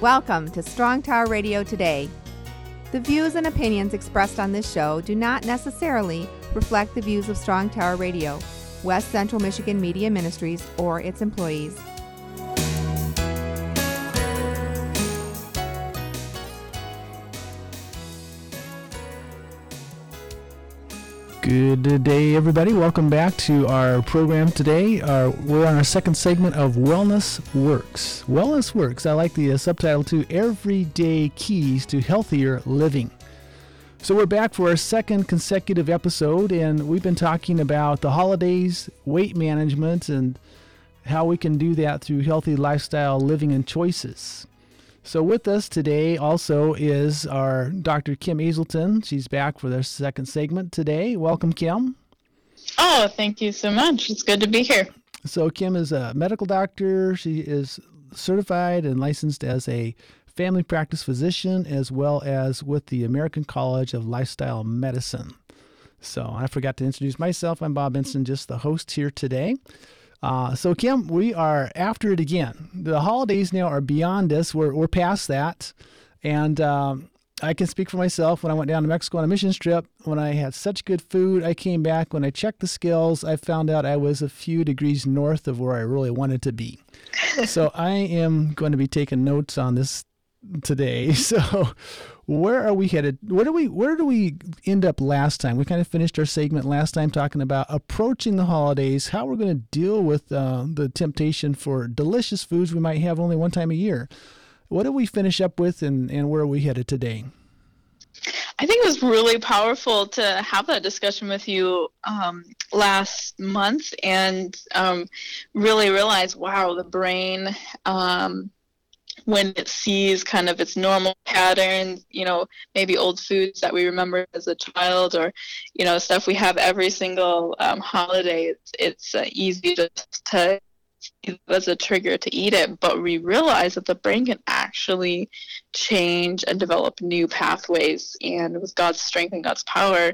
Welcome to Strong Tower Radio Today. The views and opinions expressed on this show do not necessarily reflect the views of Strong Tower Radio, West Central Michigan Media Ministries, or its employees. Good day, everybody. Welcome back to our program today. We're on our second segment of Wellness Works. Wellness Works, I like the subtitle too, Everyday Keys to Healthier Living. So we're back for our second consecutive episode, and we've been talking about the holidays, weight management, and how we can do that through healthy lifestyle living and choices. So with us today also is our Dr. Kim Azelton. She's back for their second segment today. Welcome, Kim. Oh, thank you so much. It's good to be here. So Kim is a medical doctor. She is certified and licensed as a family practice physician, as well as with the American College of Lifestyle Medicine. So I forgot to introduce myself. I'm Bob Benson, just the host here today. So Kim, we are after it again. The holidays now are beyond us. We're past that. And I can speak for myself. When I went down to Mexico on a mission trip, when I had such good food, I came back. When I checked the scales, I found out I was a few degrees north of where I really wanted to be. So I am going to be taking notes on this today. So where are we headed? Where do we end up last time? We kind of finished our segment last time talking about approaching the holidays, how we're going to deal with the temptation for delicious foods we might have only one time a year. What did we finish up with, and where are we headed today? I think it was really powerful to have that discussion with you last month and really realize, wow, the brain, when it sees kind of its normal patterns, maybe old foods that we remember as a child, or, stuff we have every single holiday, it's easy to use as a trigger to eat it. But we realize that the brain can actually change and develop new pathways. And with God's strength and God's power,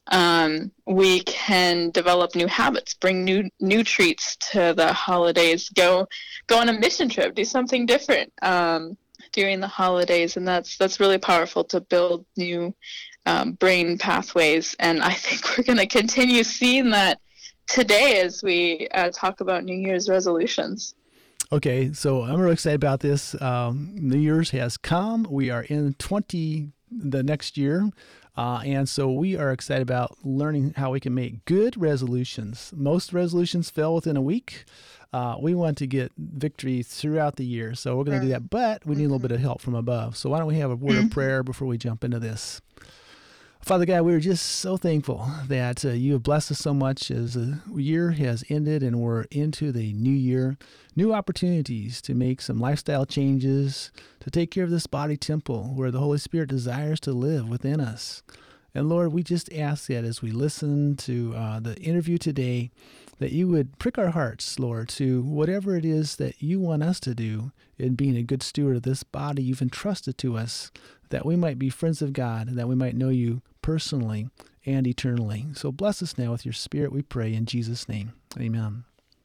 we can develop new habits, bring new treats to the holidays, go on a mission trip, do something different during the holidays, and that's really powerful to build new brain pathways. And I think we're going to continue seeing that today as we talk about New Year's resolutions. Okay, so I'm really excited about this. New Year's has come. We are in the next year. And so we are excited about learning how we can make good resolutions. Most resolutions fail within a week. We want to get victory throughout the year. So we're going to do that, but we need a little bit of help from above. So why don't we have a word of prayer before we jump into this? Father God, we're just so thankful that you have blessed us so much as the year has ended and we're into the new year. New opportunities to make some lifestyle changes, to take care of this body temple where the Holy Spirit desires to live within us. And Lord, we just ask that as we listen to the interview today, that you would prick our hearts, Lord, to whatever it is that you want us to do in being a good steward of this body you've entrusted to us, that we might be friends of God and that we might know you personally and eternally. So bless us now with your Spirit, we pray in Jesus' name. Amen.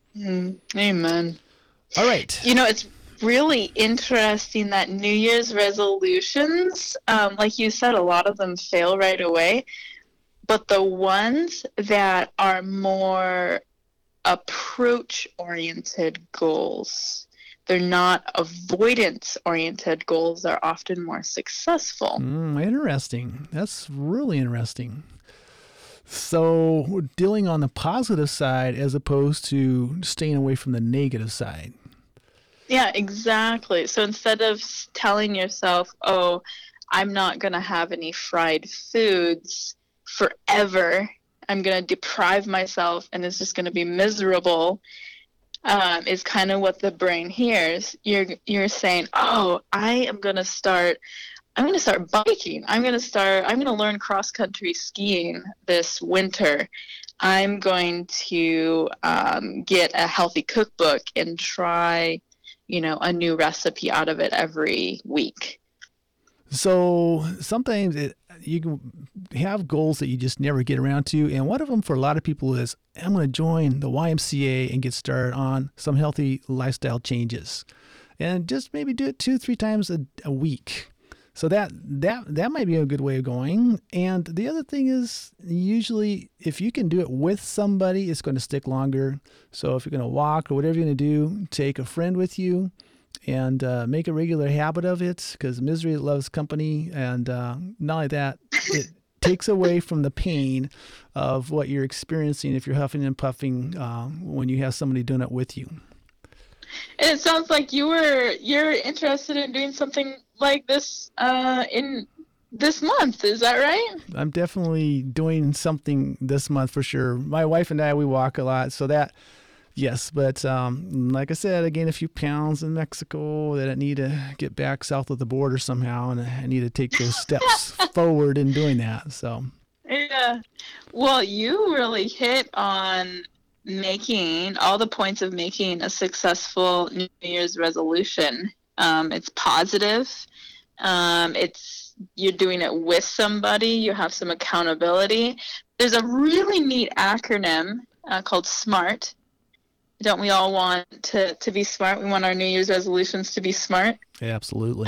Amen. All right. It's really interesting that New Year's resolutions, like you said, a lot of them fail right away. But the ones that are more approach-oriented goals, they're not avoidance-oriented goals, are often more successful. Interesting. That's really interesting. So we're dealing on the positive side as opposed to staying away from the negative side. Yeah, exactly. So instead of telling yourself, oh, I'm not going to have any fried foods forever, I'm going to deprive myself and it's just going to be miserable, is kind of what the brain hears. You're saying, oh, I'm going to start biking. I'm going to learn cross-country skiing this winter. I'm going to get a healthy cookbook and try, a new recipe out of it every week. So sometimes you can have goals that you just never get around to. And one of them for a lot of people is, I'm going to join the YMCA and get started on some healthy lifestyle changes. and just maybe do it 2-3 times a week. So that might be a good way of going. And the other thing is, usually if you can do it with somebody, it's going to stick longer. So if you're going to walk or whatever you're going to do, take a friend with you and make a regular habit of it, because misery loves company. And not only that, it takes away from the pain of what you're experiencing if you're huffing and puffing when you have somebody doing it with you. And it sounds like you're interested in doing something like this in this month. Is that right? I'm definitely doing something this month for sure. My wife and I, we walk a lot, so that, yes. But like I said, I gained a few pounds in Mexico that I need to get back south of the border somehow, and I need to take those steps forward in doing that. So. Yeah. Well, you really hit on making all the points of making a successful New Year's resolution. It's positive. You're doing it with somebody. You have some accountability. There's a really neat acronym called SMART. Don't we all want to be smart? We want our New Year's resolutions to be smart. Yeah, absolutely.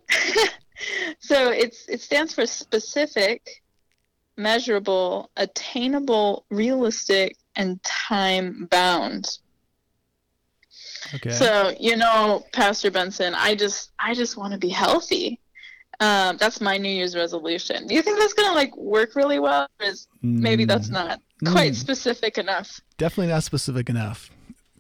So it stands for specific, measurable, attainable, realistic, and time bound. Okay. So, Pastor Benson, I just want to be healthy. That's my New Year's resolution. Do you think that's going to work really well? Or maybe that's not quite specific enough? Definitely not specific enough.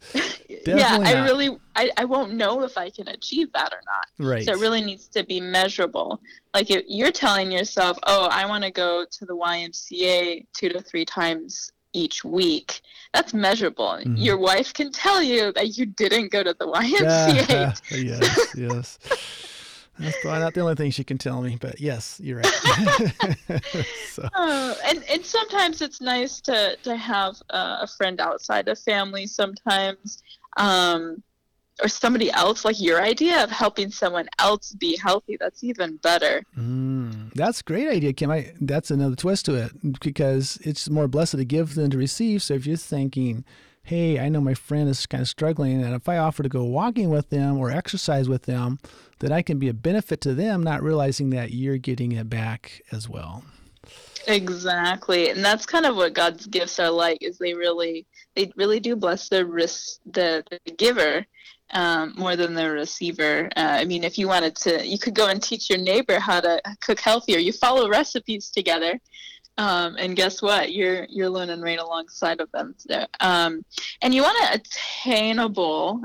I won't know if I can achieve that or not. Right. So it really needs to be measurable. Like if you're telling yourself, oh, I want to go to the YMCA 2 to 3 times each week, that's measurable. Mm-hmm. Your wife can tell you that you didn't go to the YMCA. Yes. That's probably not the only thing she can tell me, but yes, you're right. So. And sometimes it's nice to have a friend outside of family sometimes, or somebody else, like your idea of helping someone else be healthy. That's even better. That's a great idea, Kim. That's another twist to it, because it's more blessed to give than to receive. So if you're thinking, hey, I know my friend is kind of struggling, and if I offer to go walking with them or exercise with them, then I can be a benefit to them, not realizing that you're getting it back as well. Exactly. And that's kind of what God's gifts are like, is they really do bless the giver more than the receiver. I mean, if you wanted to, you could go and teach your neighbor how to cook healthier. You follow recipes together. And guess what? You're learning right alongside of them. And you want it attainable.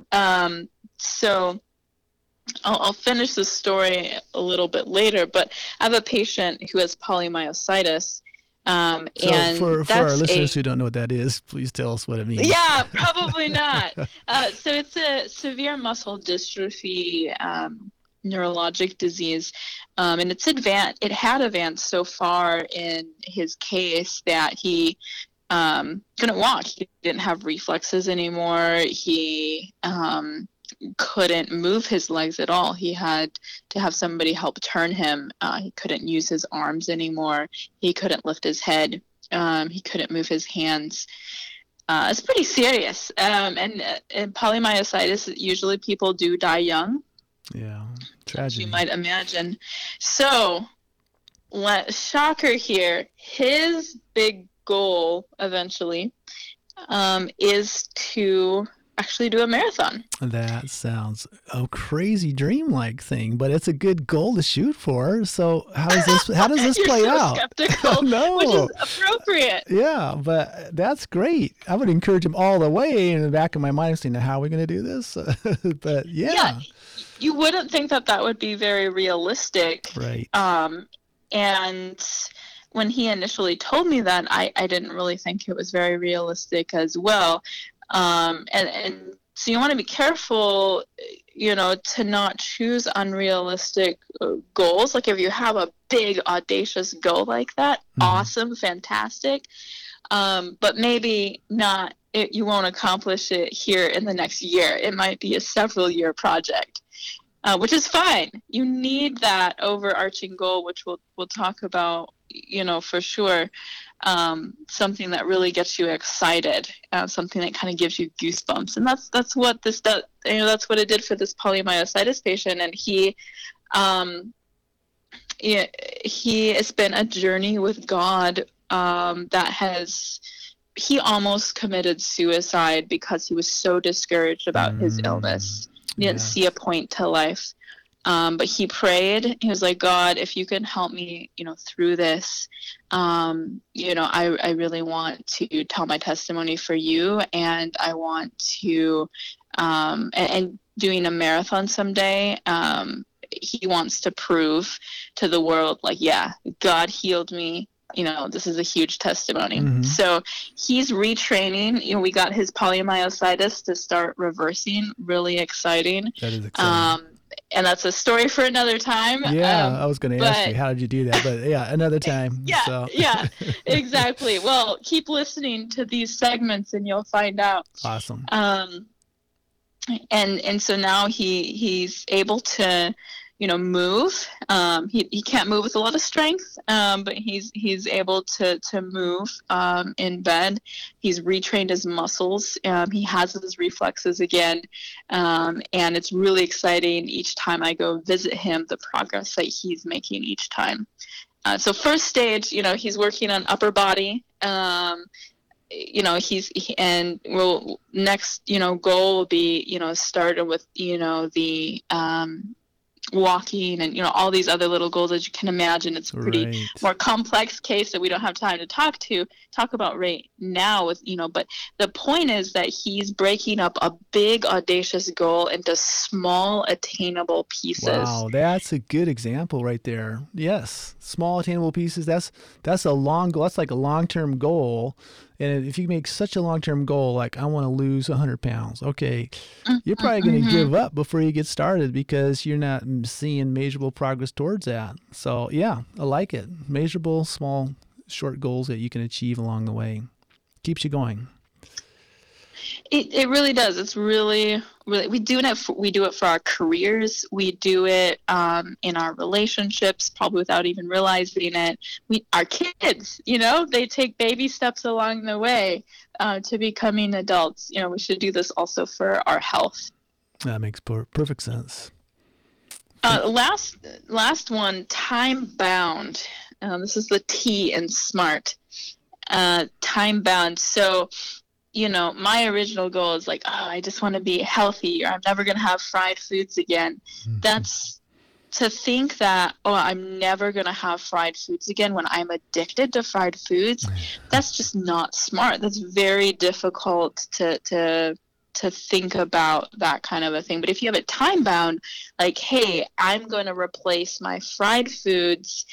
So I'll finish the story a little bit later, but I have a patient who has polymyositis. And for our listeners who don't know what that is, please tell us what it means. Yeah, probably not. So it's a severe muscle dystrophy, neurologic disease, and it had advanced so far in his case that he couldn't walk. He didn't have reflexes anymore. He couldn't move his legs at all. He had to have somebody help turn him. He couldn't use his arms anymore. He couldn't lift his head. He couldn't move his hands. It's pretty serious. And in polymyositis, usually people do die young. Yeah, tragedy. You might imagine. So, shocker here, his big goal eventually is to actually do a marathon. That sounds a crazy dream-like thing, but it's a good goal to shoot for. So how does this play out? Skeptical, no, which is appropriate. Yeah, but that's great. I would encourage him all the way. In the back of my mind, saying, "How are we going to do this?" But yeah, you wouldn't think that would be very realistic, right? And when he initially told me that, I didn't really think it was very realistic as well. And so you want to be careful, to not choose unrealistic goals. Like if you have a big audacious goal like that, awesome, fantastic. But maybe not, you won't accomplish it here in the next year. It might be a several year project, which is fine. You need that overarching goal, which we'll talk about, for sure. something that really gets you excited, something that kind of gives you goosebumps. And that's what this does. That's what it did for this polymyositis patient. And it's been a journey with God he almost committed suicide because he was so discouraged about his illness. He didn't see a point to life. But he prayed. He was like, God, if you can help me, through this, I really want to tell my testimony for you. And I want to, and doing a marathon someday, he wants to prove to the world, like, yeah, God healed me. This is a huge testimony. Mm-hmm. So he's retraining. We got his polymyositis to start reversing. Really exciting. That is exciting. And that's a story for another time. Yeah, I was going to ask you, how did you do that? But yeah, another time. Yeah, exactly. Well, keep listening to these segments and you'll find out. Awesome. And so now he's able to, move. He can't move with a lot of strength, but he's able to move in bed. He's retrained his muscles. He has his reflexes again, and it's really exciting each time I go visit him, the progress that he's making each time. So first stage, he's working on upper body. Next, goal will be, started with, the walking and all these other little goals. As you can imagine, it's a pretty more complex case that we don't have time to talk about right now with but the point is that he's breaking up a big audacious goal into small attainable pieces. Wow, that's a good example right there. Yes, small attainable pieces. That's a long goal. That's like a long-term goal. And if you make such a long-term goal, like I want to lose 100 pounds, okay, you're probably going to give up before you get started because you're not seeing measurable progress towards that. So yeah, I like it. Measurable, small, short goals that you can achieve along the way. Keeps you going. It really does. It's really we do it for our careers. We do it in our relationships, probably without even realizing it. Our kids, they take baby steps along the way to becoming adults. We should do this also for our health. That makes perfect sense. Last one, time bound. This is the T in SMART. Time bound. So, my original goal is like, I just want to be healthy, or I'm never going to have fried foods again. Mm-hmm. That's to think that, I'm never going to have fried foods again when I'm addicted to fried foods. That's just not smart. That's very difficult to think about that kind of a thing. But if you have it time bound, like, hey, I'm going to replace my fried foods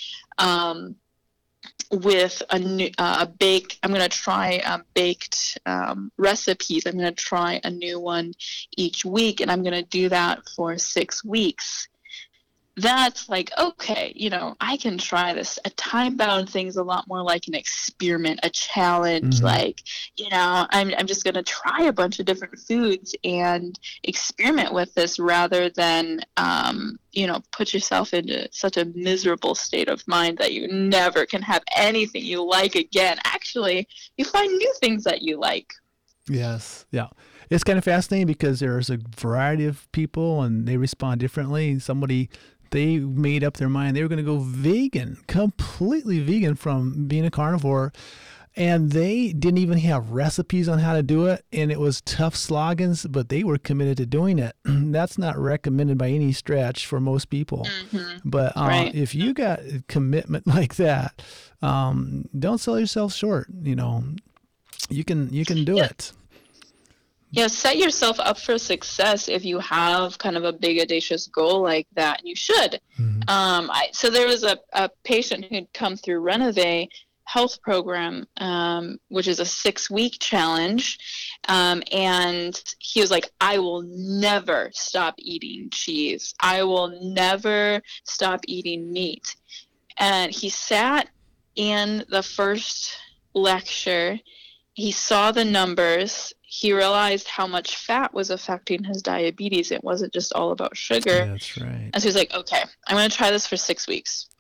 with I'm going to try baked recipes. I'm going to try a new one each week, and I'm going to do that for 6 weeks. That's like, okay, I can try this. A time-bound thing is a lot more like an experiment, a challenge. Mm-hmm. Like, I'm just going to try a bunch of different foods and experiment with this rather than, put yourself into such a miserable state of mind that you never can have anything you like again. Actually, you find new things that you like. Yes. Yeah. It's kind of fascinating because there's a variety of people and they respond differently. They made up their mind. They were going to go vegan, completely vegan from being a carnivore. And they didn't even have recipes on how to do it. And it was tough slogans, but they were committed to doing it. That's not recommended by any stretch for most people. Mm-hmm. But if you got commitment like that, don't sell yourself short. You can do it. Yeah, set yourself up for success if you have kind of a big audacious goal like that. And you should. Mm-hmm. So there was a patient who'd come through Renovate Health Program, which is a 6-week challenge. And he was like, I will never stop eating cheese. I will never stop eating meat. And he sat in the first lecture. He saw the numbers. He realized how much fat was affecting his diabetes. It wasn't just all about sugar. That's right. And so he's like, okay, I'm going to try this for 6 weeks.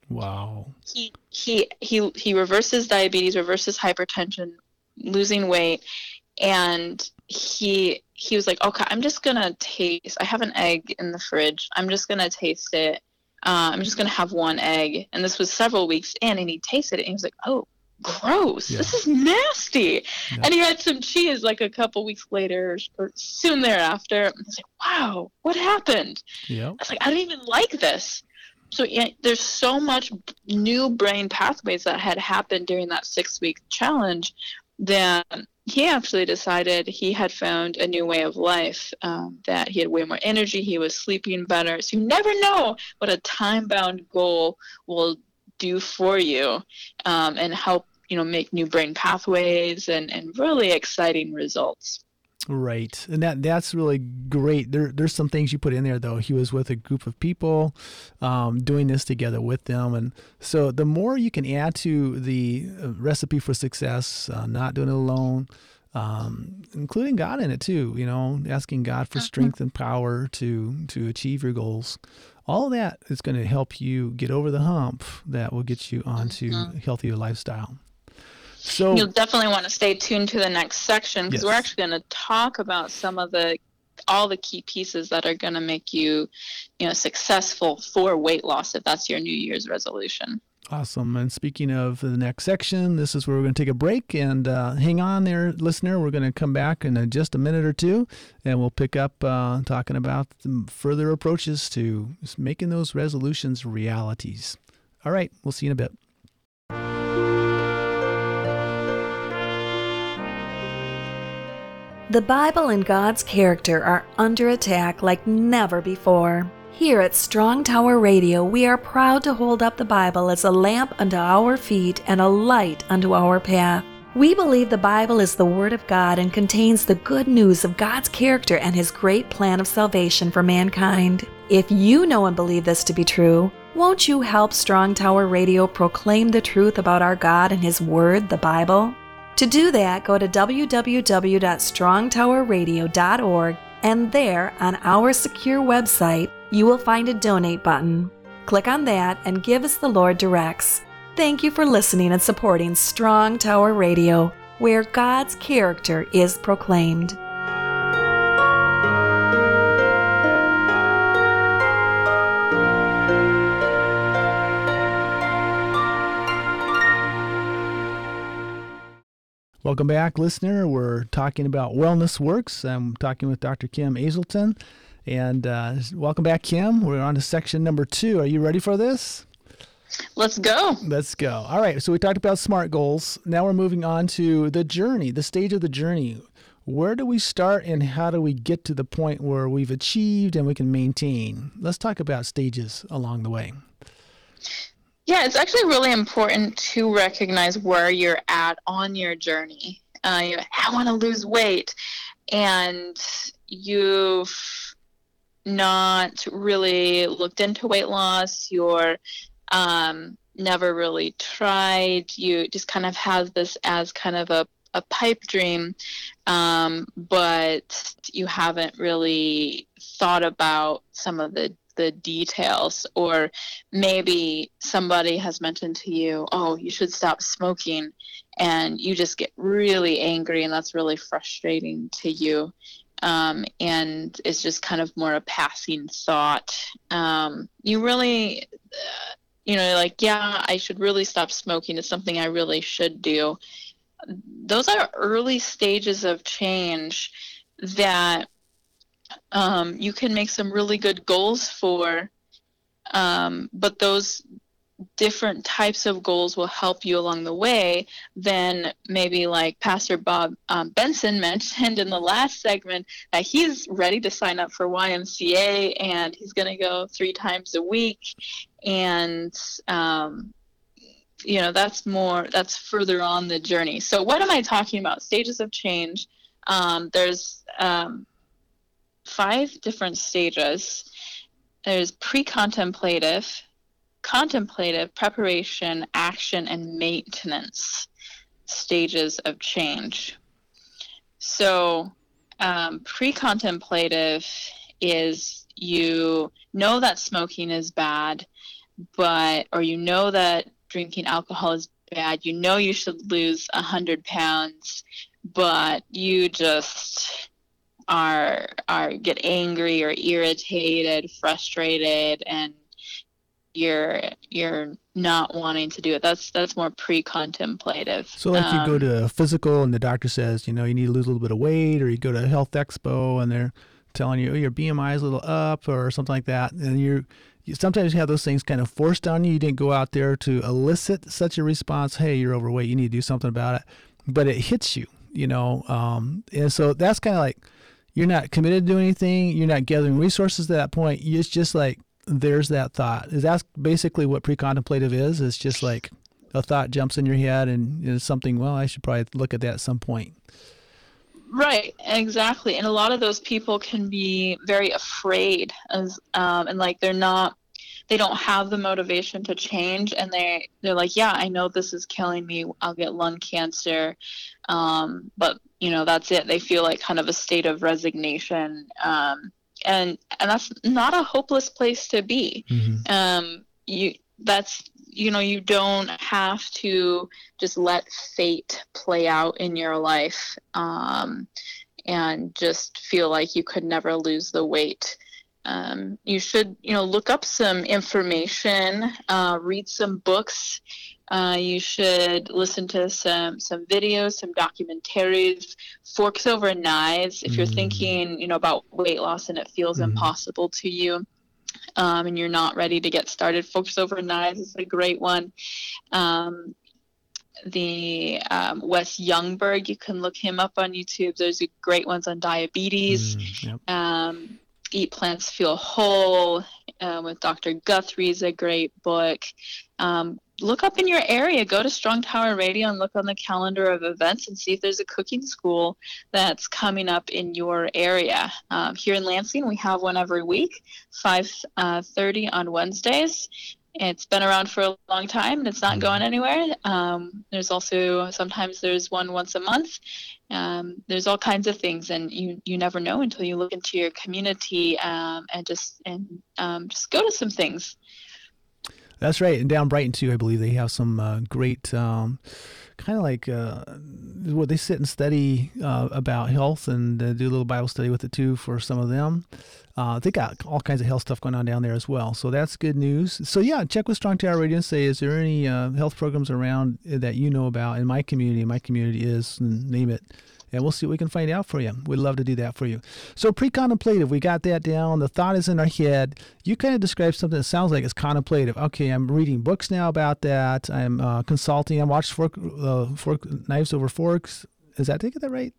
Wow. He reverses diabetes, reverses hypertension, losing weight, and he was like, okay, I'm just gonna taste. I have an egg in the fridge. I'm just gonna taste it. I'm just gonna have one egg. And this was several weeks in, and he tasted it, and he was like, oh, gross. Yeah. This is nasty. Yeah. And he had some cheese like a couple weeks later or soon thereafter. And I was like, wow, what happened? Yeah. I was like, I didn't even like this. So yeah, there's so much new brain pathways that had happened during that 6-week challenge that he actually decided he had found a new way of life, that he had way more energy, he was sleeping better. So you never know what a time-bound goal will do for you, and help, make new brain pathways and really exciting results. Right. And that's really great. There's some things you put in there, though. He was with a group of people, doing this together with them. And so the more you can add to the recipe for success, not doing it alone, including God in it too, asking God for strength and power to achieve your goals. All of that is going to help you get over the hump that will get you onto a healthier lifestyle. So you'll definitely want to stay tuned to the next section, because we're actually going to talk about some of all the key pieces that are going to make you, successful for weight loss, if that's your New Year's resolution. Awesome. And speaking of the next section, this is where we're going to take a break, and hang on there, listener. We're going to come back in just a minute or two, and we'll pick up talking about the further approaches to making those resolutions realities. All right. We'll see you in a bit. The Bible and God's character are under attack like never before. Here at Strong Tower Radio, we are proud to hold up the Bible as a lamp unto our feet and a light unto our path. We believe the Bible is the Word of God and contains the good news of God's character and His great plan of salvation for mankind. If you know and believe this to be true, won't you help Strong Tower Radio proclaim the truth about our God and His Word, the Bible? To do that, go to www.strongtowerradio.org, and there, on our secure website, you will find a donate button. Click on that and give as the Lord directs. Thank you for listening and supporting Strong Tower Radio, where God's character is proclaimed. Welcome back, listener. We're talking about Wellness Works. I'm talking with Dr. Kim Azelton. And welcome back, Kim. We're on to section number 2. Are you ready for this? Let's go. Let's go. All right. So we talked about SMART goals. Now we're moving on to the journey, the stage of the journey. Where do we start and how do we get to the point where we've achieved and we can maintain? Let's talk about stages along the way. Yeah, it's actually really important to recognize where you're at on your journey. I want to lose weight, and you've not really looked into weight loss. You're never really tried. You just kind of have this as kind of a pipe dream, but you haven't really thought about some of the details. Or maybe somebody has mentioned to you, oh, you should stop smoking, and you just get really angry, and that's really frustrating to you, and it's just kind of more a passing thought. You really like, yeah, I should really stop smoking. It's something I really should do. Those are early stages of change that you can make some really good goals for, but those different types of goals will help you along the way. Then maybe like Pastor Bob Benson mentioned in the last segment, that he's ready to sign up for YMCA, and he's going to go 3 times a week. And that's further on the journey. So what am I talking about? Stages of change. There's 5 different stages. There's pre-contemplative, contemplative, preparation, action, and maintenance stages of change. So pre-contemplative is, you know that smoking is bad, or you know that drinking alcohol is bad, you know you should lose 100 pounds, but you just are get angry or irritated, frustrated, and you're not wanting to do it. That's more pre-contemplative. So like you go to a physical and the doctor says, you need to lose a little bit of weight, or you go to a health expo and they're telling you, oh, your BMI is a little up or something like that. And you sometimes have those things kind of forced on you. You didn't go out there to elicit such a response. Hey, you're overweight. You need to do something about it. But it hits you, and so that's kind of like, you're not committed to doing anything. You're not gathering resources at that point. It's just like, there's that thought. Is that basically what pre-contemplative is? It's just like a thought jumps in your head and it's something, well, I should probably look at that at some point. Right, exactly. And a lot of those people can be very afraid and like they don't have the motivation to change, and they're like, yeah, I know this is killing me. I'll get lung cancer. But that's it. They feel like kind of a state of resignation. And that's not a hopeless place to be. Mm-hmm. You don't have to just let fate play out in your life, and just feel like you could never lose the weight. You should, look up some information, read some books. You should listen to some videos, some documentaries. Forks Over Knives, if you're thinking, about weight loss and it feels impossible to you, and you're not ready to get started, Forks Over Knives is a great one. Wes Youngberg, you can look him up on YouTube. There's great ones on diabetes. Yep. Eat Plants, Feel Whole, with Dr. Guthrie is a great book. Look up in your area. Go to Strong Tower Radio and look on the calendar of events and see if there's a cooking school that's coming up in your area. Here in Lansing, we have one every week, 5:30 on Wednesdays. It's been around for a long time and it's not going anywhere. There's also, sometimes there's one once a month. There's all kinds of things, and you never know until you look into your community, and just go to some things. That's right. And down Brighton too, I believe they have some great kind of like where they sit and study about health, and do a little Bible study with it too for some of them. They got all kinds of health stuff going on down there as well. So that's good news. So yeah, check with Strong Tower Radio and say, is there any health programs around that you know about in my community? My community is, and name it. And we'll see what we can find out for you. We'd love to do that for you. So pre-contemplative, we got that down. The thought is in our head. You kind of describe something that sounds like it's contemplative. Okay, I'm reading books now about that. I'm consulting. I watched Knives Over Forks. Did I get that right?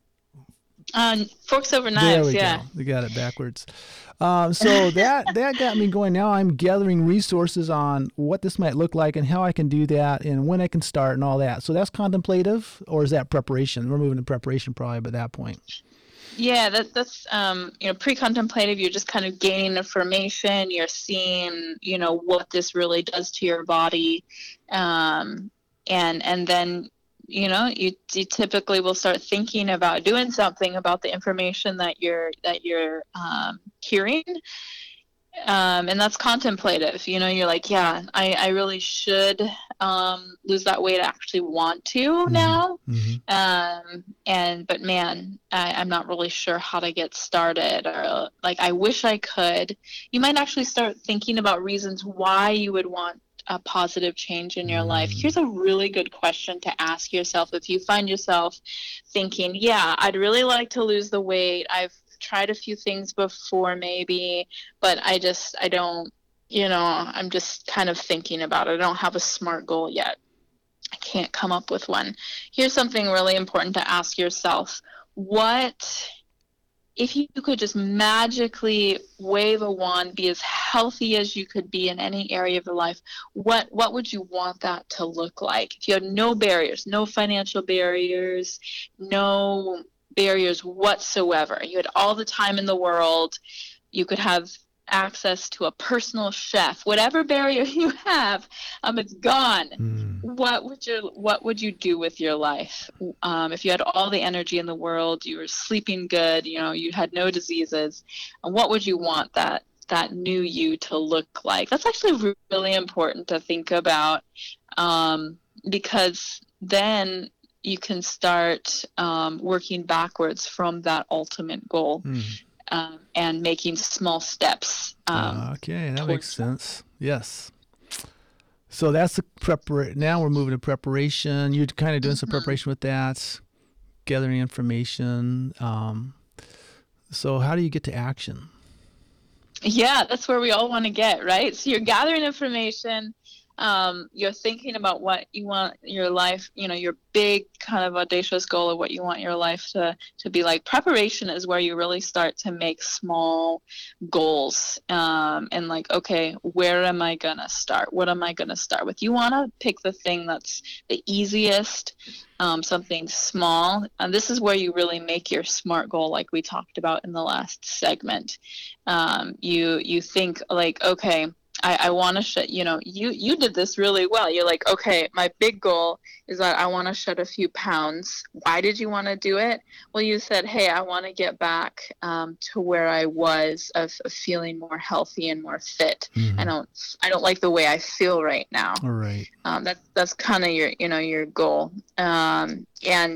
Forks Over Knives, yeah. Go. We got it backwards. So that got me going. Now I'm gathering resources on what this might look like and how I can do that and when I can start and all that. So that's contemplative, or is that preparation? We're moving to preparation probably by that point. Yeah, that's pre-contemplative. You're just kind of gaining information. You're seeing, what this really does to your body, and then you typically will start thinking about doing something about the information that you're hearing, and that's contemplative. You're like, yeah, I really should lose that weight. I actually want to now, but man, I'm not really sure how to get started, or like, I wish I could. You might actually start thinking about reasons why you would want a positive change in your life. Here's a really good question to ask yourself if you find yourself thinking, yeah, I'd really like to lose the weight. I've tried a few things before maybe, but I don't, I'm just kind of thinking about it. I don't have a SMART goal yet. I can't come up with one. Here's something really important to ask yourself. What if you could just magically wave a wand, be as healthy as you could be in any area of your life, what would you want that to look like? If you had no barriers, no financial barriers, no barriers whatsoever, you had all the time in the world, you could have access to a personal chef, whatever barrier you have, it's gone. What would you do with your life? If you had all the energy in the world, you were sleeping good, you had no diseases, and what would you want that that new you to look like? That's actually really important to think about, because then you can start working backwards from that ultimate goal, and making small steps. Okay, that makes sense. Yes. So that's the preparation. Now we're moving to preparation. You're kind of doing some preparation with that, gathering information. So how do you get to action? Yeah, that's where we all want to get, right? So you're gathering information. You're thinking about what you want your life, your big kind of audacious goal of what you want your life to be like. Preparation is where you really start to make small goals, and like, okay, where am I going to start? What am I going to start with? You want to pick the thing that's the easiest, something small. And this is where you really make your SMART goal, like we talked about in the last segment. You think like, okay, I want to you did this really well. You're like, okay, my big goal is that I want to shed a few pounds. Why did you want to do it? Well, you said, hey, I want to get back to where I was of feeling more healthy and more fit. I don't like the way I feel right now. All right. That's kind of your goal. And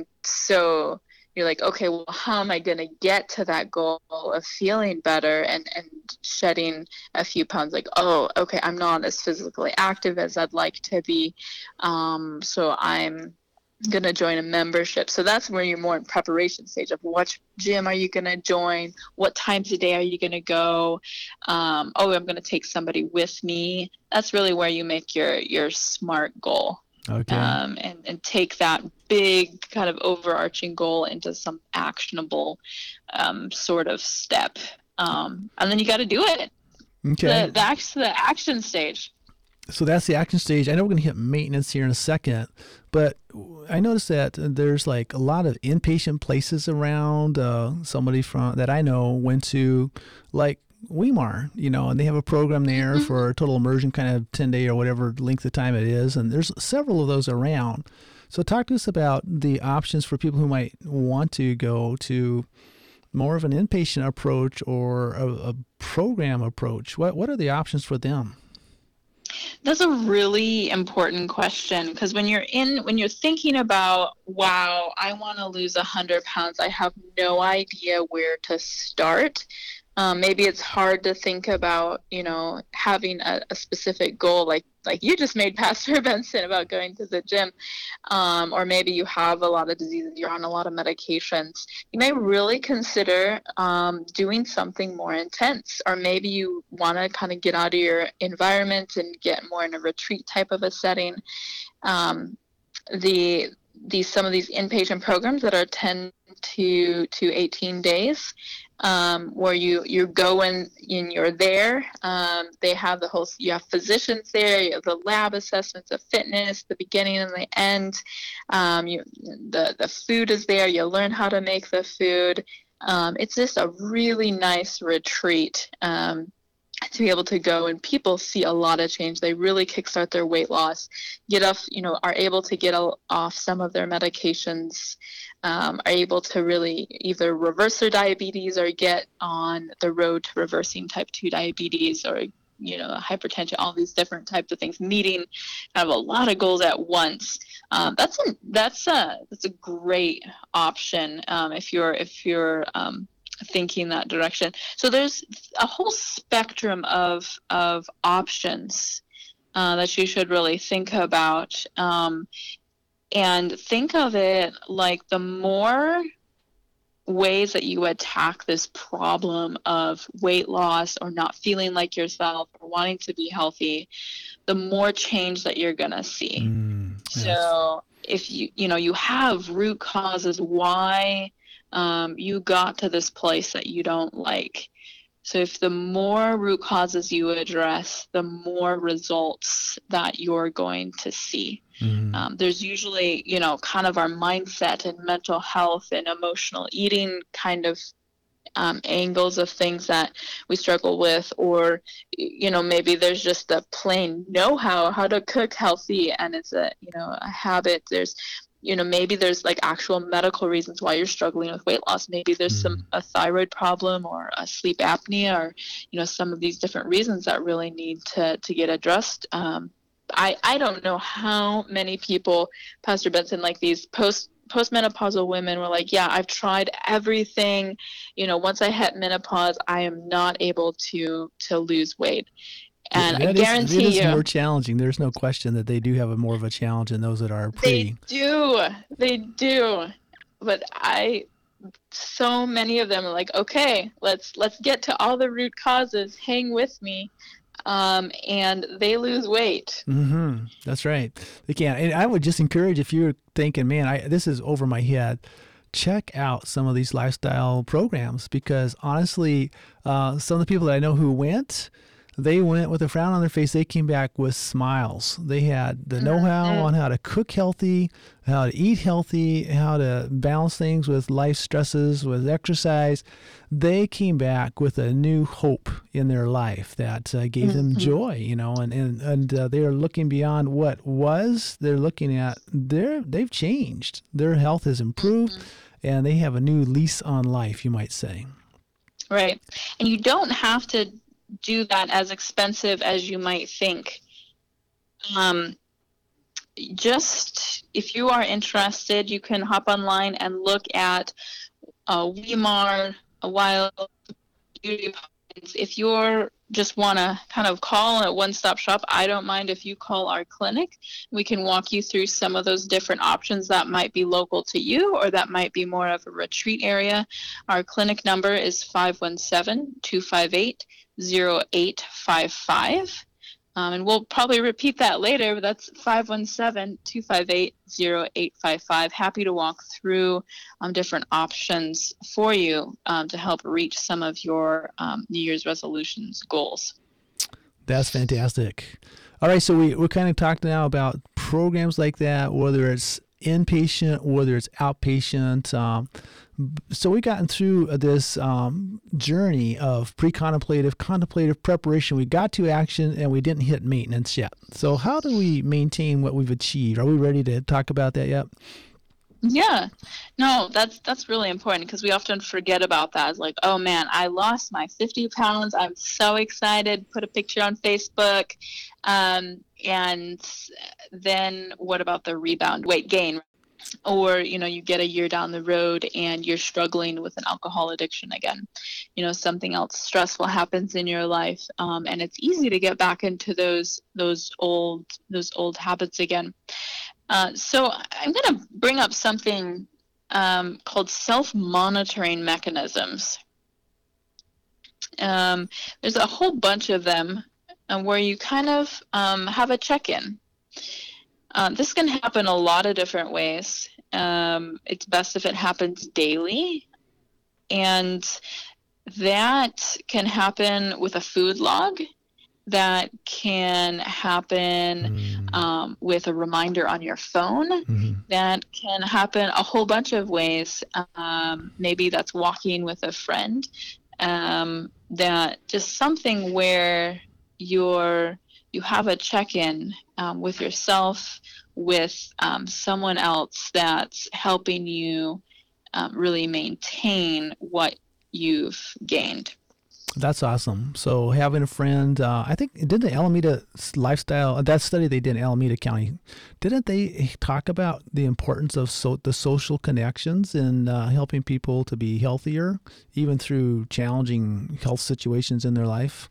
so you're like, okay, well, how am I going to get to that goal of feeling better and shedding a few pounds? Like, oh, okay, I'm not as physically active as I'd like to be. So I'm going to join a membership. So that's where you're more in preparation stage of what gym are you going to join? What times a day are you going to go? I'm going to take somebody with me. That's really where you make your SMART goal. Okay. And take that big kind of overarching goal into some actionable sort of step. And then you got to do it. Okay. That's the action stage. So that's the action stage. I know we're going to hit maintenance here in a second, but I noticed that there's like a lot of inpatient places around. Somebody that I know went to like Weimar, and they have a program there for total immersion, kind of 10-day or whatever length of time it is. And there's several of those around. So talk to us about the options for people who might want to go to more of an inpatient approach or a program approach. What are the options for them? That's a really important question, because when you're thinking about, wow, I want to lose 100 pounds, I have no idea where to start. Maybe it's hard to think about, having a specific goal like you just made, Pastor Benson, about going to the gym. Or maybe you have a lot of diseases, you're on a lot of medications. You may really consider doing something more intense, or maybe you want to kind of get out of your environment and get more in a retreat type of a setting. Some of these inpatient programs that are 10 to 18 days, where you go and you're there. They have you have physicians there, you have the lab assessments of fitness, the beginning and the end. The food is there, you learn how to make the food. It's just a really nice retreat to be able to go, and people see a lot of change. They really kickstart their weight loss, are able to get off some of their medications, are able to really either reverse their diabetes or get on the road to reversing type 2 diabetes, or hypertension, all these different types of things, meeting kind of a lot of goals at once. That's a great option if you're thinking that direction. So there's a whole spectrum of options that you should really think about, and think of it like the more ways that you attack this problem of weight loss or not feeling like yourself or wanting to be healthy, the more change that you're going to see. Yes. So if you have root causes why you got to this place that you don't like. So if the more root causes you address, the more results that you're going to see. There's usually, kind of our mindset and mental health and emotional eating kind of angles of things that we struggle with, or maybe there's just a plain know-how to cook healthy, and it's a habit. There's maybe there's like actual medical reasons why you're struggling with weight loss. Maybe there's a thyroid problem or a sleep apnea, or some of these different reasons that really need to get addressed. I don't know how many people, Pastor Benson, like these postmenopausal women were like, yeah, I've tried everything. Once I hit menopause, I am not able to lose weight. And I guarantee it is more challenging. There's no question that they do have more of a challenge than those that are pre. They do. But so many of them are like, okay, let's get to all the root causes. Hang with me. And they lose weight. Mm-hmm. That's right. They can. And I would just encourage, if you're thinking, man, this is over my head, check out some of these lifestyle programs, because honestly, some of the people that I know who went, they went with a frown on their face. They came back with smiles. They had the know-how on how to cook healthy, how to eat healthy, how to balance things with life stresses, with exercise. They came back with a new hope in their life that gave them joy, and they are looking beyond what was. They're looking at they've changed. Their health has improved, and they have a new lease on life, you might say. Right. And you don't have to do that as expensive as you might think. Just if you are interested, you can hop online and look at Weimar, Wild Beauty Apartments. If you're just want to kind of call a one-stop shop, I don't mind if you call our clinic. We can walk you through some of those different options that might be local to you, or that might be more of a retreat area. Our clinic number is 517-258-0855. And we'll probably repeat that later, but that's 517-258-0855. Happy to walk through different options for you to help reach some of your New Year's resolutions goals. That's fantastic. All right, so we're kind of talking now about programs like that, whether it's inpatient, whether it's outpatient. So we've gotten through this journey of pre-contemplative, contemplative preparation. We got to action, and we didn't hit maintenance yet. So how do we maintain what we've achieved? Are we ready to talk about that yet? Yeah, no, that's really important, because we often forget about that. It's like, oh man, I lost my 50 pounds. I'm so excited. Put a picture on Facebook. And then what about the rebound weight gain? Or, you get a year down the road and you're struggling with an alcohol addiction again. Something else stressful happens in your life. And it's easy to get back into those old habits again. So I'm going to bring up something called self-monitoring mechanisms. There's a whole bunch of them where you kind of have a check-in. This can happen a lot of different ways. It's best if it happens daily. And that can happen with a food log. That can happen with a reminder on your phone. That can happen a whole bunch of ways. Maybe that's walking with a friend. That just something where you have a check-in with yourself, with someone else that's helping you really maintain what you've gained. That's awesome. So having a friend, I think, did the Alameda lifestyle, that study they did in Alameda County, didn't they talk about the importance of the social connections in helping people to be healthier, even through challenging health situations in their life?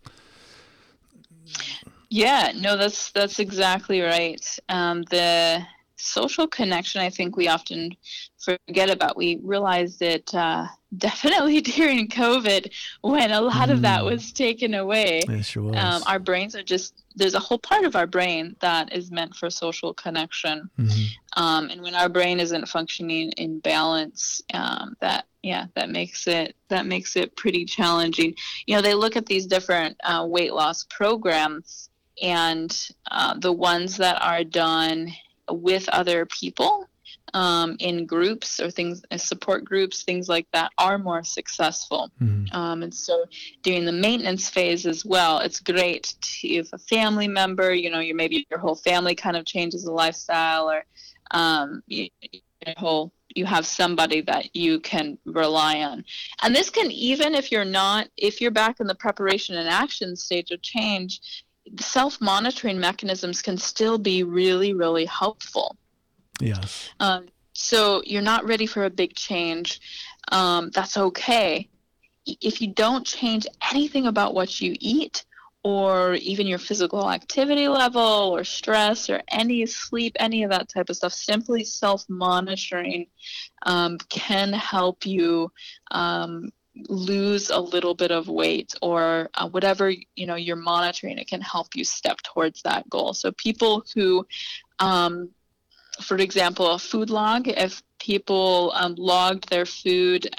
Yeah, no, that's exactly right. The social connection, I think we often forget about. We realized it definitely during COVID, when a lot of that was taken away. It sure was. Our brains are there's a whole part of our brain that is meant for social connection. And when our brain isn't functioning in balance, that makes it pretty challenging. They look at these different weight loss programs, and the ones that are done with other people in groups or things, support groups, things like that, are more successful. And so during the maintenance phase as well, it's great if a family member, maybe your whole family kind of changes the lifestyle, or whole, you have somebody that you can rely on. And this can, even if you're back in the preparation and action stage of change, self-monitoring mechanisms can still be really, really helpful. Yes. So you're not ready for a big change. That's okay. If you don't change anything about what you eat, or even your physical activity level or stress or any sleep, any of that type of stuff, simply self-monitoring can help you lose a little bit of weight, or whatever you're monitoring. It can help you step towards that goal. So people who, for example, a food log, if people logged their food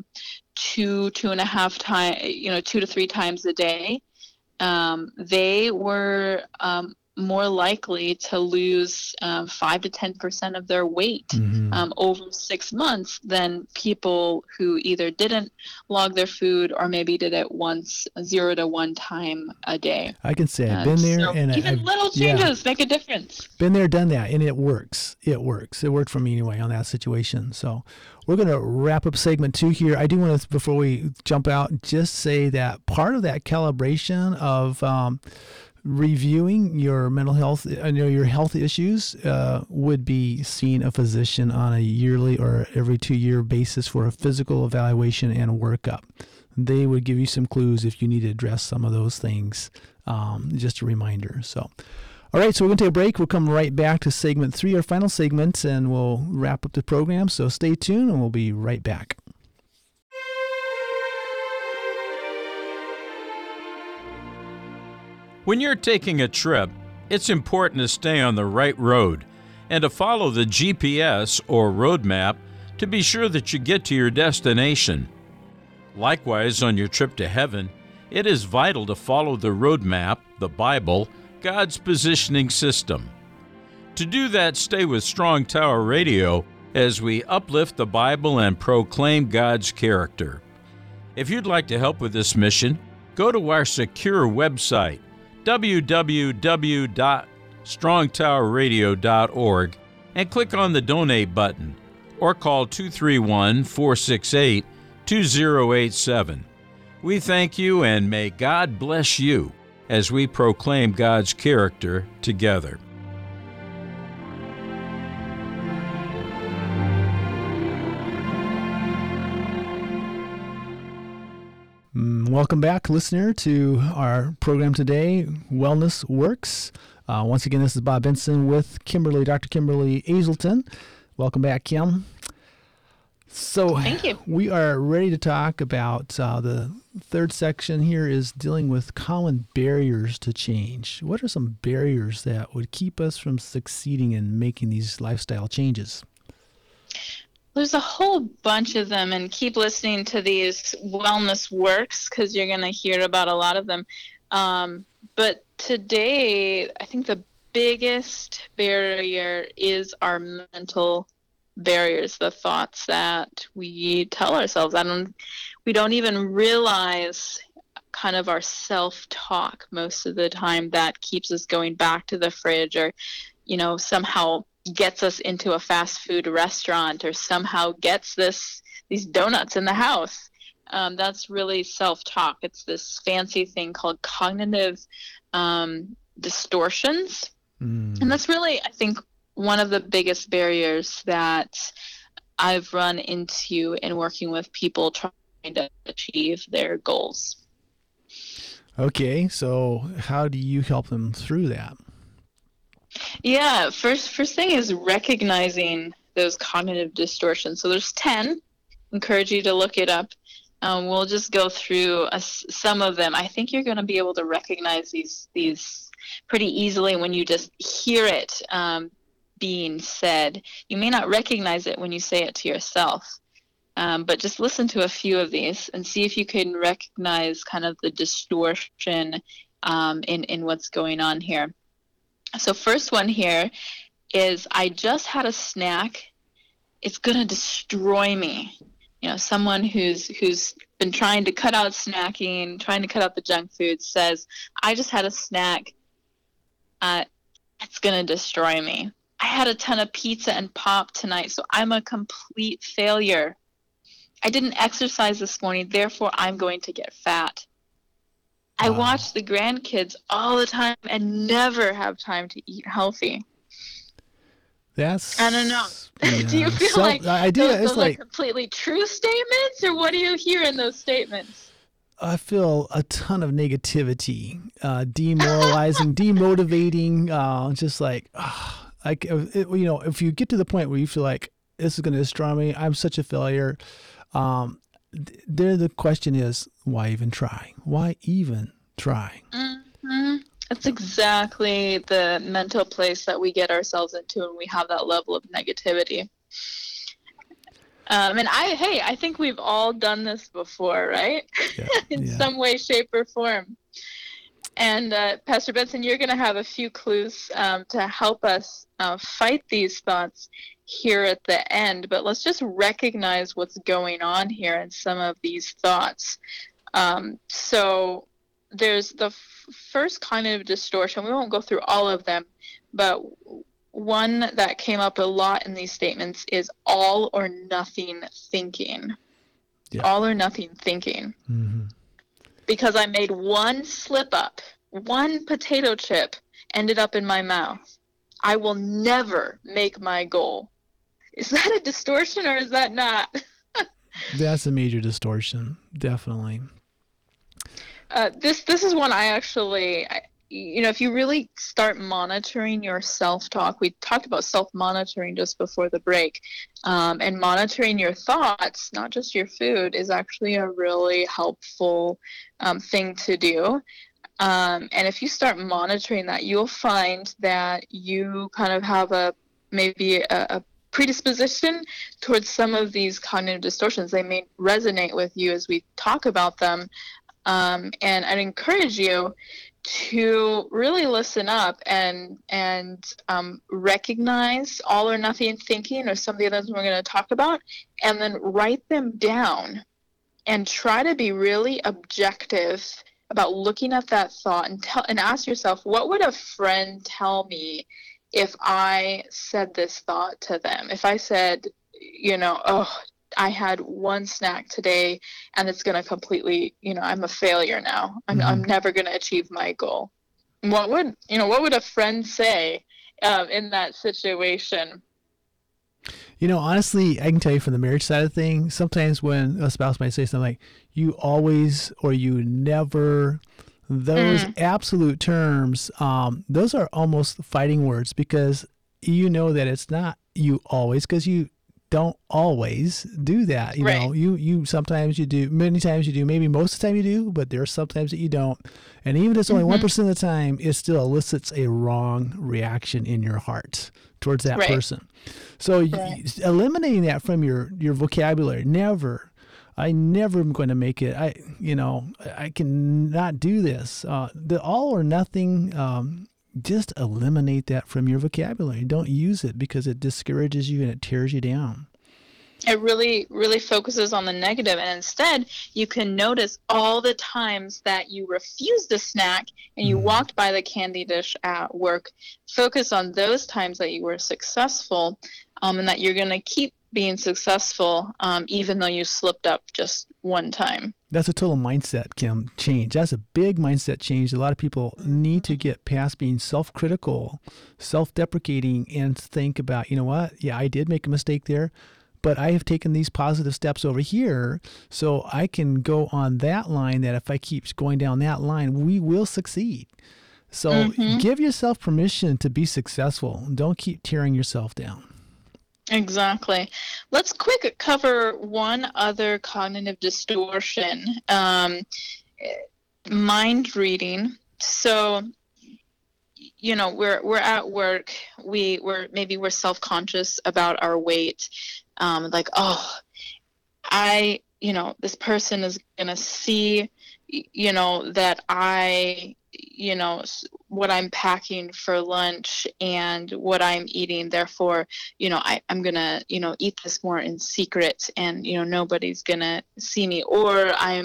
2.5 times, 2 to 3 times a day, they were more likely to lose 5 to 10% of their weight over 6 months than people who either didn't log their food or maybe did it once, 0 to 1 time a day. I can say I've been there, so and even little changes make a difference. Been there, done that, and it works. It works. It worked for me anyway on that situation. So we're going to wrap up segment 2 here. I do want to, before we jump out, just say that part of that calibration of reviewing your mental health, your health issues, would be seeing a physician on a yearly or every 2-year basis for a physical evaluation and a workup. They would give you some clues if you need to address some of those things. Just a reminder. So, all right, so we're going to take a break. We'll come right back to segment 3, our final segment, and we'll wrap up the program. So stay tuned, and we'll be right back. When you're taking a trip, it's important to stay on the right road and to follow the GPS or road map to be sure that you get to your destination. Likewise, on your trip to heaven, it is vital to follow the road map, the Bible, God's positioning system. To do that, stay with Strong Tower Radio as we uplift the Bible and proclaim God's character. If you'd like to help with this mission, go to our secure website, www.strongtowerradio.org, and click on the Donate button, or call 231-468-2087. We thank you, and may God bless you as we proclaim God's character together. Welcome back, listener, to our program today, Wellness Works. Once again, this is Bob Benson with Dr. Kimberly Azelton. Welcome back, Kim. So Thank you. We are ready to talk about the third section here is dealing with common barriers to change. What are some barriers that would keep us from succeeding in making these lifestyle changes? There's a whole bunch of them, and keep listening to these Wellness Works because you're going to hear about a lot of them. But today, I think the biggest barrier is our mental barriers, the thoughts that we tell ourselves. We don't even realize kind of our self-talk most of the time that keeps us going back to the fridge, or, somehow gets us into a fast food restaurant, or somehow gets these donuts in the house. That's really self-talk. It's this fancy thing called cognitive distortions. And that's really, I think, one of the biggest barriers that I've run into in working with people trying to achieve their goals. Okay, so how do you help them through that? Yeah, first thing is recognizing those cognitive distortions. So there's 10. Encourage you to look it up. We'll just go through some of them. I think you're going to be able to recognize these pretty easily when you just hear it being said. You may not recognize it when you say it to yourself, but just listen to a few of these and see if you can recognize kind of the distortion in what's going on here. So first one here is, I just had a snack. It's going to destroy me. Someone who's been trying to cut out snacking, trying to cut out the junk food, says, I just had a snack. It's going to destroy me. I had a ton of pizza and pop tonight, so I'm a complete failure. I didn't exercise this morning, therefore I'm going to get fat. I watch the grandkids all the time and never have time to eat healthy. I don't know. Yeah. Do you feel like I do. those are completely true statements, or what do you hear in those statements? I feel a ton of negativity, demoralizing, demotivating, just like, if you get to the point where you feel like this is going to destroy me, I'm such a failure. There, the question is, why even try? Why even try? Mm-hmm. That's exactly the mental place that we get ourselves into when we have that level of negativity. And I think we've all done this before, right? Yeah, In some way, shape, or form. And Pastor Benson, you're going to have a few clues to help us fight these thoughts here at the end. But let's just recognize what's going on here in some of these thoughts. So there's the first cognitive distortion. We won't go through all of them, but one that came up a lot in these statements is all or nothing thinking. Yeah. All or nothing thinking. Mm-hmm. Because I made one slip up, one potato chip ended up in my mouth, I will never make my goal. Is that a distortion or is that not? That's a major distortion, definitely. This is one I actually, if you really start monitoring your self-talk, we talked about self-monitoring just before the break, and monitoring your thoughts, not just your food, is actually a really helpful thing to do. And if you start monitoring that, you'll find that you kind of have maybe a predisposition towards some of these cognitive distortions. They may resonate with you as we talk about them. And I'd encourage you to really listen up and recognize all or nothing thinking or some of the others we're going to talk about, and then write them down and try to be really objective about looking at that thought and ask yourself, what would a friend tell me if I said this thought to them? If I said, I had one snack today and it's going to completely, I'm a failure now. I'm never going to achieve my goal. What would a friend say in that situation? Honestly, I can tell you from the marriage side of things, sometimes when a spouse might say something like, you always or you never, those absolute terms, those are almost fighting words, because you know that it's not you always, because you don't always do that. You know, you sometimes you do, many times you do, maybe most of the time you do, but there are some times that you don't. And even if it's only 1% of the time, it still elicits a wrong reaction in your heart towards that person. So eliminating that from your vocabulary, I never am going to make it. I cannot do this. The all or nothing, just eliminate that from your vocabulary. Don't use it because it discourages you and it tears you down. It really, really focuses on the negative, and instead you can notice all the times that you refused a snack and you walked by the candy dish at work. Focus on those times that you were successful, and that you're going to keep being successful, even though you slipped up just one time. That's a total mindset, Kim, change. That's a big mindset change. A lot of people need to get past being self-critical, self-deprecating, and think about, you know what? Yeah, I did make a mistake there, but I have taken these positive steps over here, so I can go on that line, that if I keep going down that line, we will succeed. So give yourself permission to be successful. Don't keep tearing yourself down. Exactly. Let's quick cover one other cognitive distortion, mind reading. So, we're at work. We're self-conscious about our weight. Like, this person is gonna see, that I, what I'm packing for lunch and what I'm eating. Therefore, I'm going to, eat this more in secret, and, nobody's going to see me. Or I'm,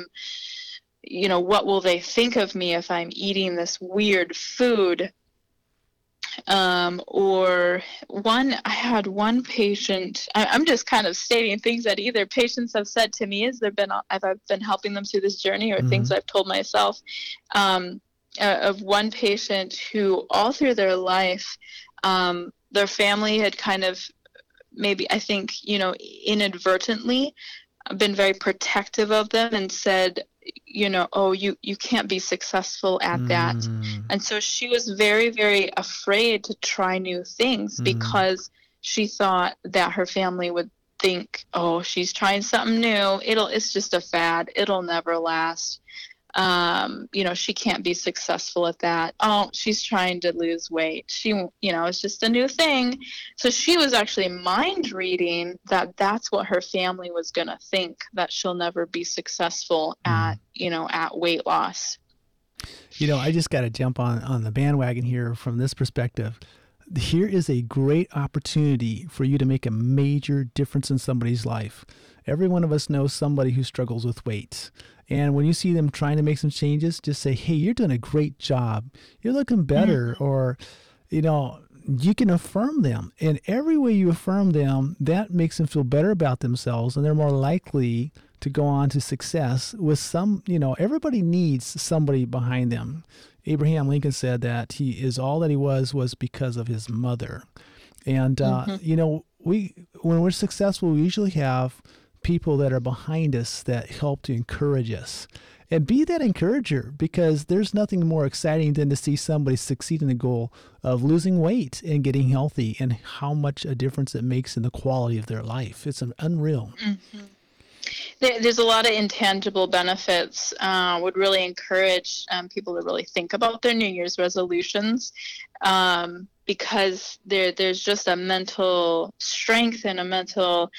what will they think of me if I'm eating this weird food? or I had one patient, I'm just kind of stating things that either patients have said to me as I've been helping them through this journey, or things I've told myself, of one patient who all through their life, their family had kind of, maybe, I think, inadvertently been very protective of them and said, oh, you can't be successful at that. And so she was very, very afraid to try new things because she thought that her family would think, oh, she's trying something new. It's just a fad. It'll never last. She can't be successful at that. Oh, she's trying to lose weight. It's just a new thing. So she was actually mind reading that's what her family was going to think, that she'll never be successful at weight loss. I just got to jump on the bandwagon here from this perspective. Here is a great opportunity for you to make a major difference in somebody's life. Every one of us knows somebody who struggles with weight. And when you see them trying to make some changes, just say, hey, you're doing a great job. You're looking better. Or, you can affirm them. And every way you affirm them, that makes them feel better about themselves. And they're more likely to go on to success with everybody needs somebody behind them. Abraham Lincoln said that he is all that he was because of his mother. And, when we're successful, we usually have people that are behind us that help to encourage us. And be that encourager, because there's nothing more exciting than to see somebody succeed in the goal of losing weight and getting healthy, and how much a difference it makes in the quality of their life. It's unreal. Mm-hmm. There's a lot of intangible benefits. Would really encourage people to really think about their New Year's resolutions, because there's just a mental strength and a mental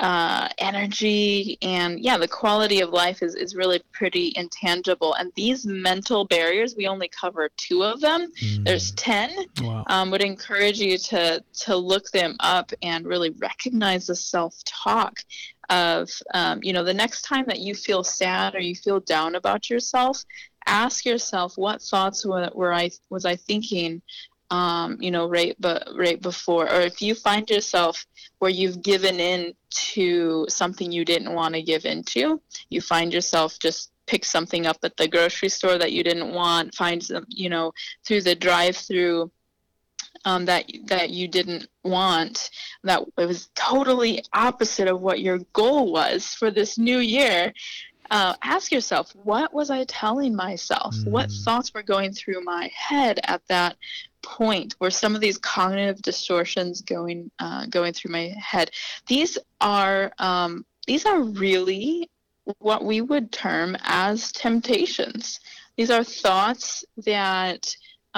energy, and the quality of life is really pretty intangible. And these mental barriers, we only cover 2 of them. There's 10. Wow. Would encourage you to look them up and really recognize the self-talk of, the next time that you feel sad or you feel down about yourself, ask yourself, what thoughts was I thinking, right before? Or if you find yourself where you've given in to something you didn't want to give into, you find yourself just pick something up at the grocery store that you didn't want, find some, through the drive-through, that you didn't want, that it was totally opposite of what your goal was for this new year. Ask yourself, what was I telling myself? What thoughts were going through my head at that point? Were some of these cognitive distortions going through my head? These are really what we would term as temptations. These are thoughts that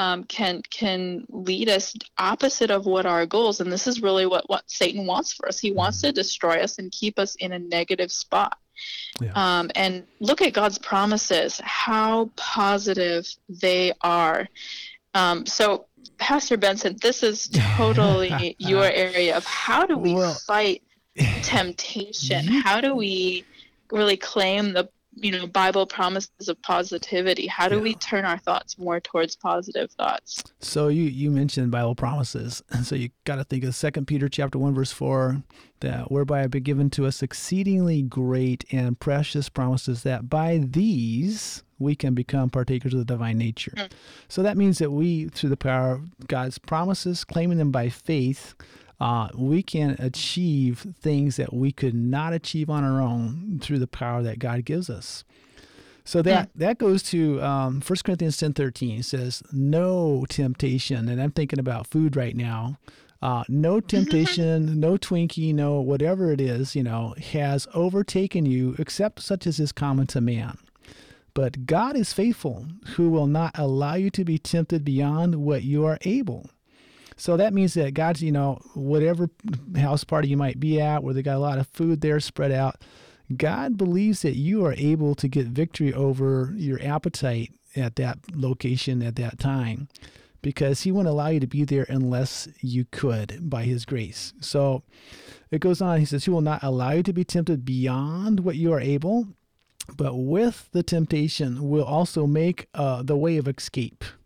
can lead us opposite of what our goals, and this is really what Satan wants for us. He wants to destroy us and keep us in a negative spot. Yeah. And look at God's promises, how positive they are. So Pastor Benson, this is totally your area of how do we fight temptation? How do we really claim the Bible promises of positivity? How do we turn our thoughts more towards positive thoughts? So you mentioned Bible promises. And so you got to think of 2 Peter chapter 1, verse 4, that whereby have been given to us exceedingly great and precious promises, that by these we can become partakers of the divine nature. So that means that we, through the power of God's promises, claiming them by faith, we can achieve things that we could not achieve on our own through the power that God gives us. So that goes to 1 Corinthians 10:13. It says, no temptation, and I'm thinking about food right now, no temptation, no Twinkie, no whatever it is, has overtaken you except such as is common to man. But God is faithful, who will not allow you to be tempted beyond what you are able. So that means that God's, whatever house party you might be at, where they got a lot of food there spread out, God believes that you are able to get victory over your appetite at that location at that time, because he wouldn't allow you to be there unless you could by his grace. So it goes on. He says, he will not allow you to be tempted beyond what you are able, but with the temptation will also make the way of escape.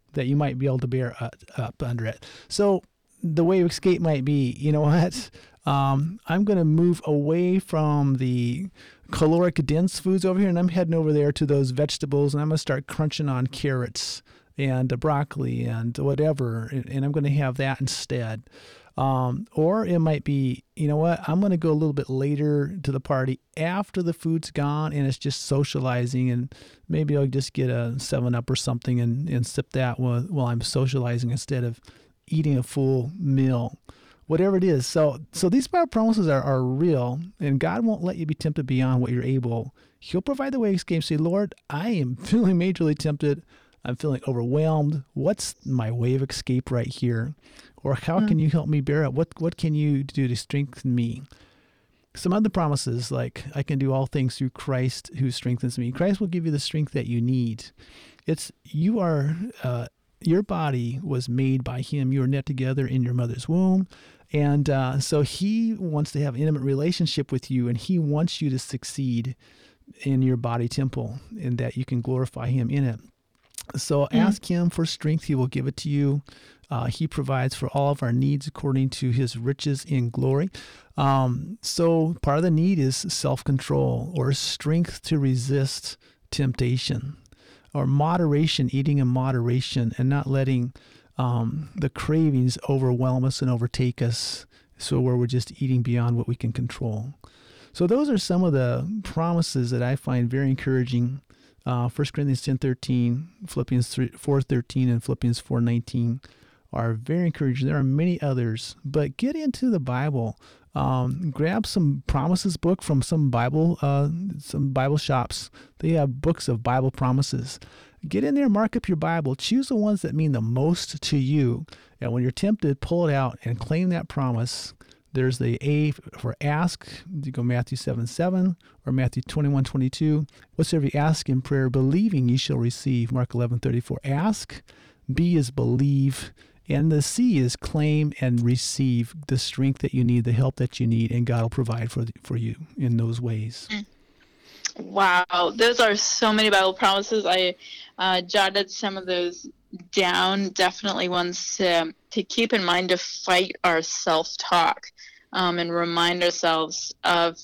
that you might be able to bear up under it. So the way of escape might be, you know what? I'm going to move away from the caloric dense foods over here, and I'm heading over there to those vegetables, and I'm going to start crunching on carrots and broccoli and whatever, and I'm going to have that instead. Or it might be, you know what, I'm going to go a little bit later to the party after the food's gone and it's just socializing, and maybe I'll just get a 7-Up or something and sip that while I'm socializing instead of eating a full meal, whatever it is. So these Bible promises are real, and God won't let you be tempted beyond what you're able. He'll provide the way of escape. Say, Lord, I am feeling majorly tempted. I'm feeling overwhelmed. What's my way of escape right here? Or how can you help me bear it? What can you do to strengthen me? Some other promises, like I can do all things through Christ who strengthens me. Christ will give you the strength that you need. Your body was made by him. You were knit together in your mother's womb. And so he wants to have an intimate relationship with you, and he wants you to succeed in your body temple and that you can glorify him in it. So ask him for strength. He will give it to you. He provides for all of our needs according to his riches in glory. So part of the need is self-control or strength to resist temptation, or moderation, eating in moderation and not letting the cravings overwhelm us and overtake us, so where we're just eating beyond what we can control. So those are some of the promises that I find very encouraging. 1 Corinthians 10:13, Philippians 4:13, and Philippians 4:19 are very encouraging. There are many others, but get into the Bible. Grab some promises book from some Bible shops. They have books of Bible promises. Get in there, mark up your Bible, choose the ones that mean the most to you, and when you're tempted, pull it out and claim that promise. There's the A for ask. You go Matthew 7:7 or Matthew 21:22. Whatsoever you ask in prayer, believing, you shall receive. Mark 11:34. Ask. B is believe. And the C is claim and receive the strength that you need, the help that you need, and God will provide for you in those ways. Wow, those are so many Bible promises. I jotted some of those down. Definitely ones to keep in mind to fight our self-talk and remind ourselves of,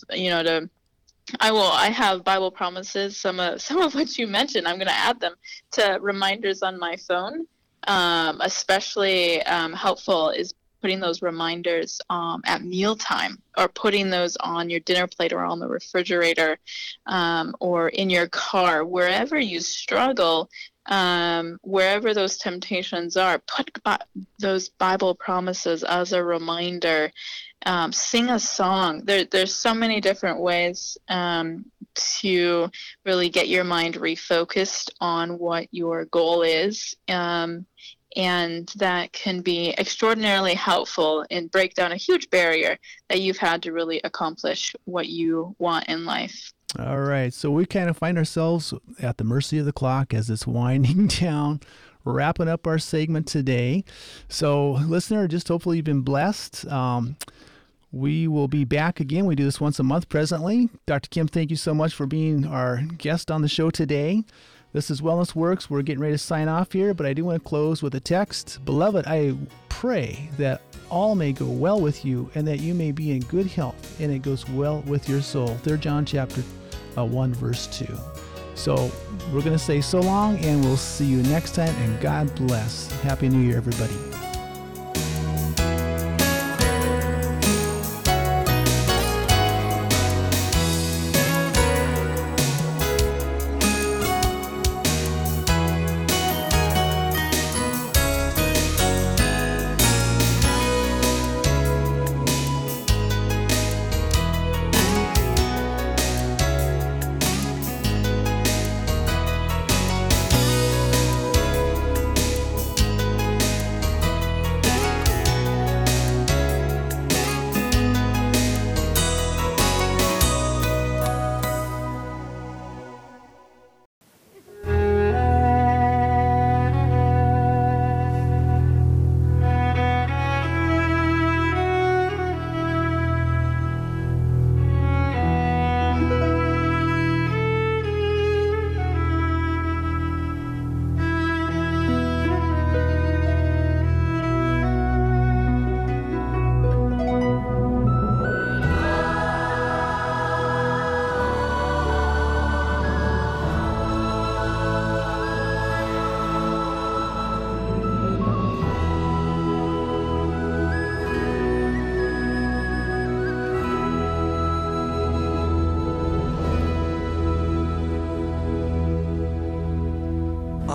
I have Bible promises. Some of what you mentioned, I'm going to add them to reminders on my phone. Especially helpful is putting those reminders at mealtime, or putting those on your dinner plate or on the refrigerator, or in your car, wherever you struggle, wherever those temptations are. Put those Bible promises as a reminder. Sing a song. There's so many different ways to really get your mind refocused on what your goal is. And that can be extraordinarily helpful and break down a huge barrier that you've had to really accomplish what you want in life. All right. So we kind of find ourselves at the mercy of the clock as it's winding down, wrapping up our segment today. So listener, just hopefully you've been blessed. We will be back again. We do this once a month presently. Dr. Kim, thank you so much for being our guest on the show today. This is Wellness Works. We're getting ready to sign off here, but I do want to close with a text. Beloved, I pray that all may go well with you and that you may be in good health and it goes well with your soul. 3 John chapter 1, verse 2. So we're going to say so long, and we'll see you next time, and God bless. Happy New Year, everybody.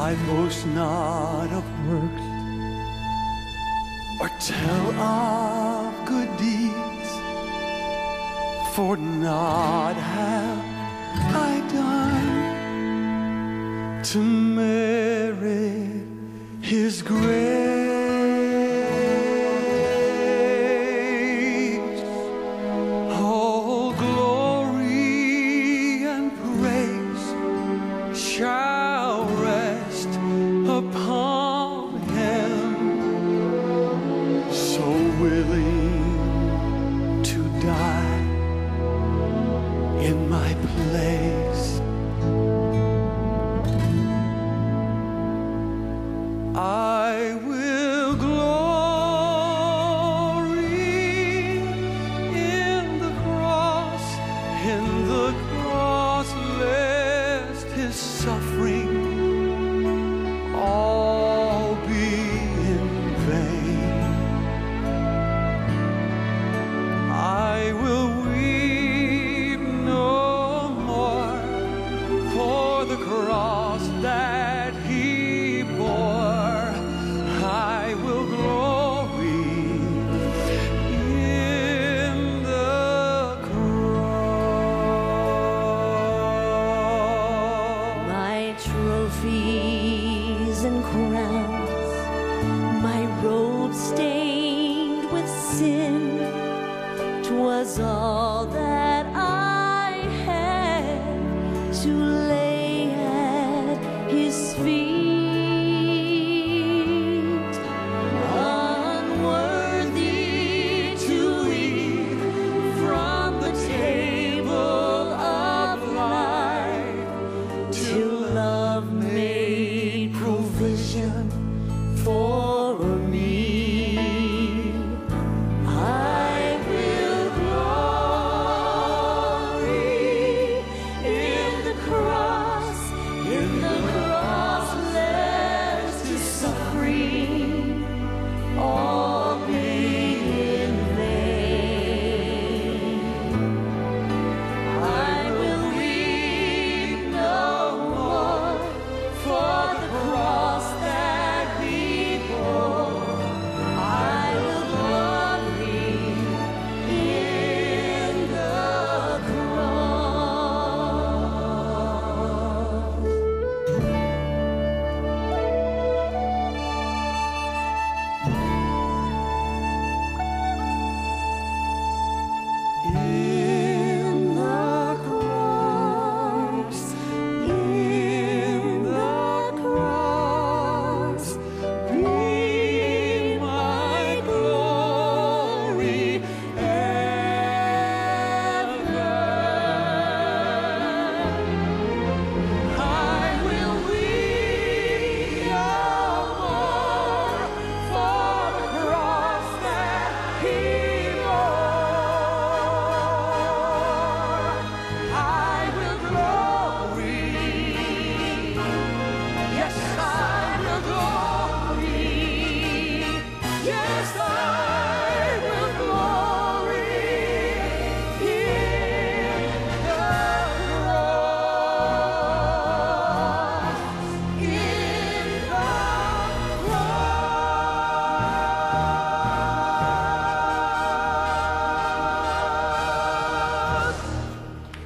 I boast not of works or tell of good deeds, for naught have I done to merit His grace. All glory and praise shall rest upon Him, so willing to die in my place. I will glory in the cross, lest His suffering